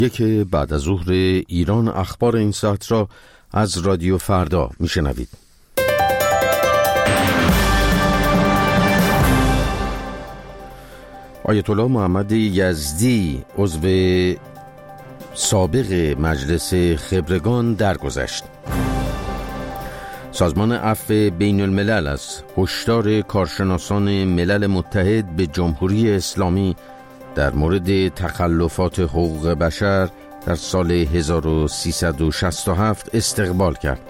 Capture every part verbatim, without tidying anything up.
یک بعد از ظهر ایران اخبار این ساعت را از رادیو فردا میشنوید. آیت الله محمد یزدی عضو سابق مجلس خبرگان درگذشت. سازمان عفو بین الملل از هشدار کارشناسان ملل متحد به جمهوری اسلامی در مورد تخلفات حقوق بشر در سال هزار و سیصد و شصت و هفت استقبال کرد.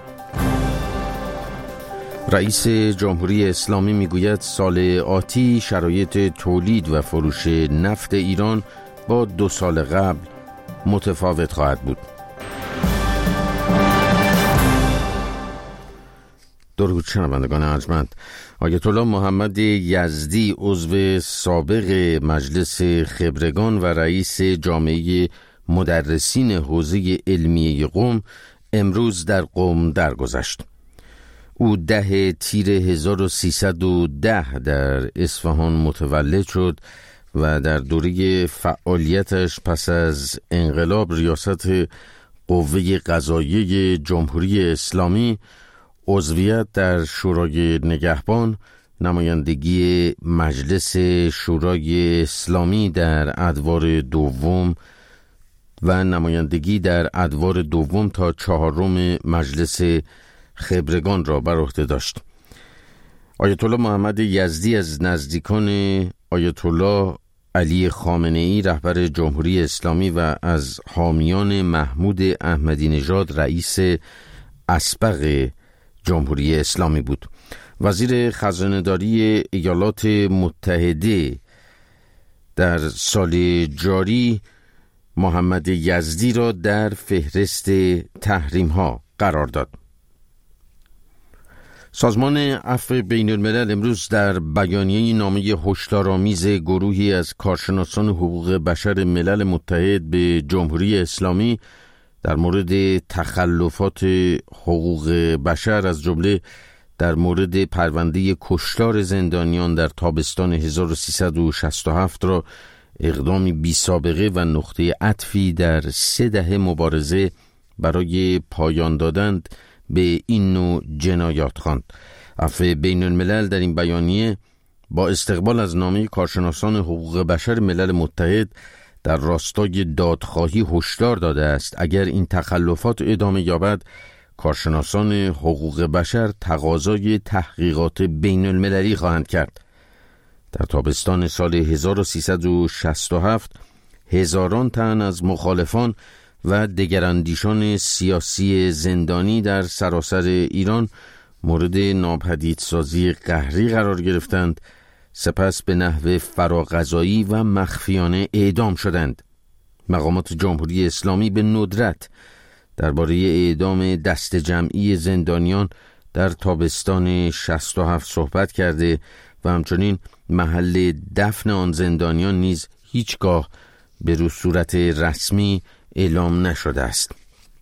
رئیس جمهوری اسلامی میگوید سال آتی شرایط تولید و فروش نفت ایران با دو سال قبل متفاوت خواهد بود. درود شنوندگان ارجمند، آیت الله محمد یزدی عضو سابق مجلس خبرگان و رئیس جامعه مدرسین حوزه علمیه قم امروز در قم درگذشت. او ده تیر هزار و سیصد و ده در اصفهان متولد شد و در دوره فعالیتش پس از انقلاب ریاست قوه قضاییه جمهوری اسلامی، عضویت در شورای نگهبان، نمایندگی مجلس شورای اسلامی در ادوار دوم و نمایندگی در ادوار دوم تا چهارم مجلس خبرگان را بر عهده داشت. آیت الله محمد یزدی از نزدیکان آیت الله علی خامنه ای رهبر جمهوری اسلامی و از حامیان محمود احمدی نژاد رئیس اسبق جمهوری اسلامی بود. وزیر خزانه‌داری ایالات متحده در سال جاری محمد یزدی را در فهرست تحریم ها قرار داد. سازمان عفو بین الملل امروز در بیانیه نامه هشدارآمیز گروهی از کارشناسان حقوق بشر ملل متحد به جمهوری اسلامی در مورد تخلفات حقوق بشر از جمله در مورد پرونده کشتار زندانیان در تابستان هزار و سیصد و شصت و هفت را اقدامی بی سابقه و نقطه عطفی در سه دهه مبارزه برای پایان دادن به این نوع جنایات خواند. عفو بین الملل در این بیانیه با استقبال از نامه کارشناسان حقوق بشر ملل متحد در راستای دادخواهی هشدار داده است اگر این تخلفات ادامه یابد، کارشناسان حقوق بشر تقاضای تحقیقات بین المللی خواهند کرد. در تابستان سال هزار و سیصد و شصت و هفت هزاران تن از مخالفان و دگراندیشان سیاسی زندانی در سراسر ایران مورد ناپدیدسازی قهری قرار گرفتند، سپس به نحو فراقضایی و مخفیانه اعدام شدند. مقامات جمهوری اسلامی به ندرت درباره اعدام دست جمعی زندانیان در تابستان شصت و هفت صحبت کرده و همچنین محل دفن آن زندانیان نیز هیچگاه به صورت رسمی اعلام نشده است.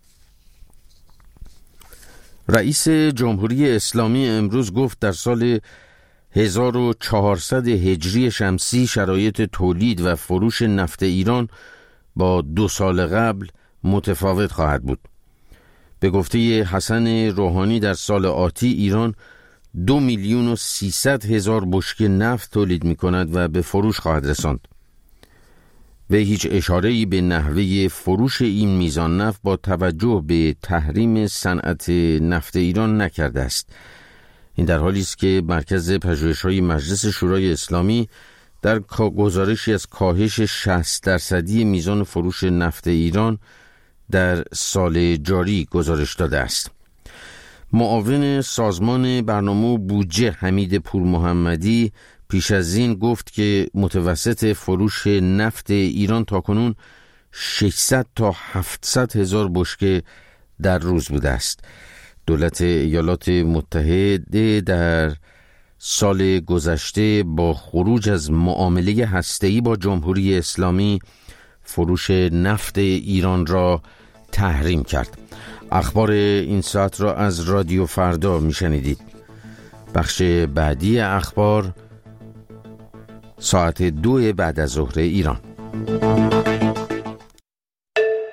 رئیس جمهوری اسلامی امروز گفت در سال هزار و چهارصد هجری شمسی شرایط تولید و فروش نفت ایران با دو سال قبل متفاوت خواهد بود. به گفته حسن روحانی در سال آتی ایران دو میلیون و سیصد هزار بشکه نفت تولید می کند و به فروش خواهد رساند. و هیچ اشاره‌ای به نحوه فروش این میزان نفت با توجه به تحریم صنعت نفت ایران نکرده است. این در حالی است که مرکز پژوهش‌های مجلس شورای اسلامی در گزارشی از کاهش شصت درصدی میزان فروش نفت ایران در سال جاری گزارش داده است. معاون سازمان برنامه و بودجه حمید پور محمدی پیش از این گفت که متوسط فروش نفت ایران تاکنون ششصد تا هفتصد هزار بشکه در روز بوده است. دولت ایالات متحده در سال گذشته با خروج از معامله هسته‌ای با جمهوری اسلامی فروش نفت ایران را تحریم کرد. اخبار این ساعت را از رادیو فردا میشنیدید. بخش بعدی اخبار ساعت دو بعد از ظهر ایران.